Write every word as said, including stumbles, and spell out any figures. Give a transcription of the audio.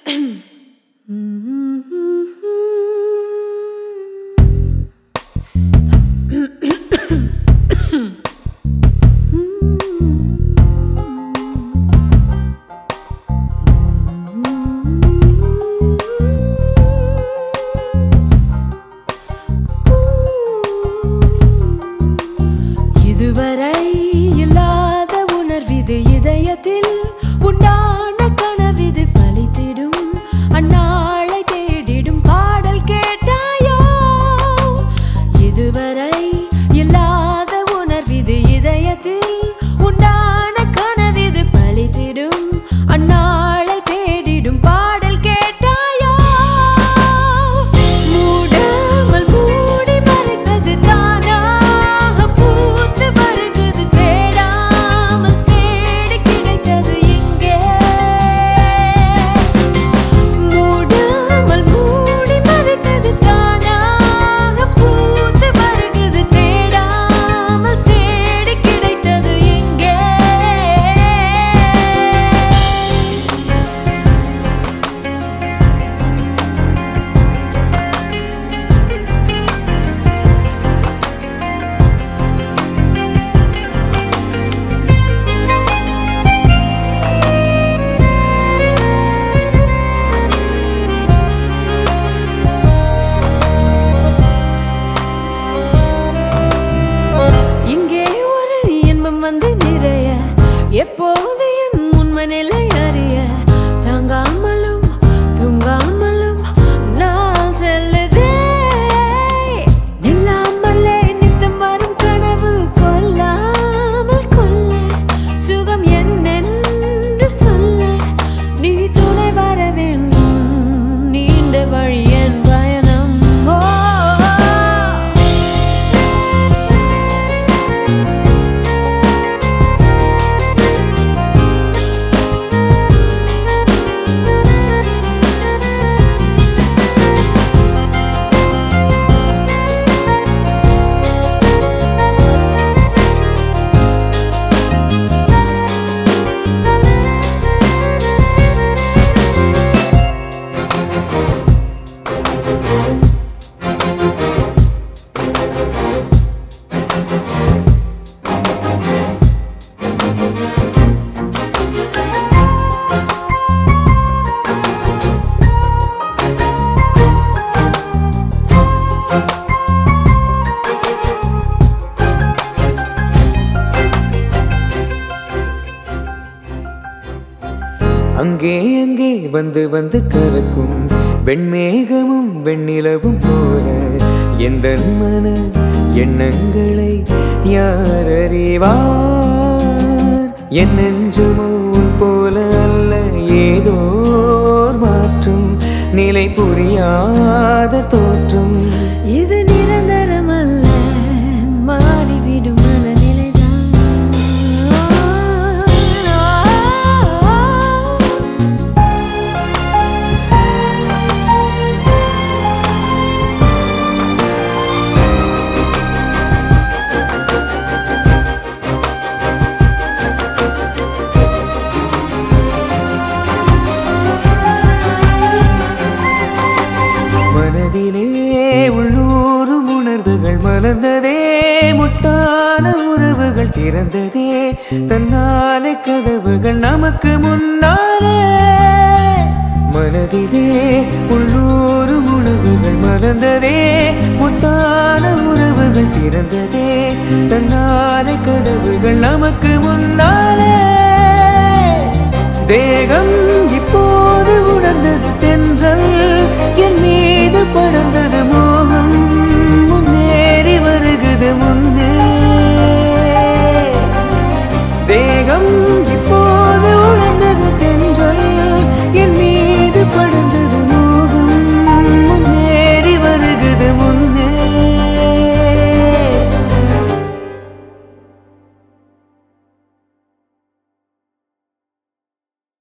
இதுவரை இல்லாத உணர்விது இதயத்தில் உண்டான கனவிது பலித்திடும் அந்நாளை தேடிடும் பாடல் கேட்டாயோ இதுவரை இல்லாத உணர்விது இதயத்தில் உண்டான கனவிது பலித்திடும் அந்நாளை தேடிடும் பாடல் கேட்டாயோ மூடாமல் மூடி மறைத்தது தானாக பூத்து வருகுது தேடாமல் தேடி கிடைத்தது இங்கே மூடாமல் மூடி மறைத்தது தானாக பூத்து வருகுது தேடாமல் தேடி கிடைத்தது இங்கே இங்கே ஒரு இன்பம் வந்து நிறைய எப்போது என் உண்மை நிலை அறிய தாங்காமலும் தூங்காமலும் நான் செல்லுதே நில்லாமலே நித்தம் வரும் கனவு கொல்லாமல் கொள்ள சுகம் என்னென்று சொல்ல நீ துணை வர வேண்டும் நீண்ட வழி என் பயணம் ஓ அங்கே அங்கே வந்து வந்து கலக்கும் வெண்மேகமும் வெண்ணிலவும் போல எந்த மன எண்ணங்களை யார் அறிவார் என் நெஞ்சுமோ உன் போல அல்ல ஏதோர் மாற்றம் நிலை புரியாத தோற்றம் இது நிரந்தரம் அல்ல மாறிவிடும் மனநிலைதான் மனதிலே உள்ளூரும் உணர்வுகள் மலர்ந்ததே முட்டான உறவுகள் திறந்ததே தன்னாலே கதவுகள் நமக்கு முன்னாலே மனதிலே உள்ளூரும் உணர்வுகள் மலர்ந்ததே முட்டான உறவுகள் திறந்ததே தன்னாலே கதவுகள் நமக்கு முன்னாலே தேகம் இப்போது உணர்ந்தது தென்றல் என் மீது பட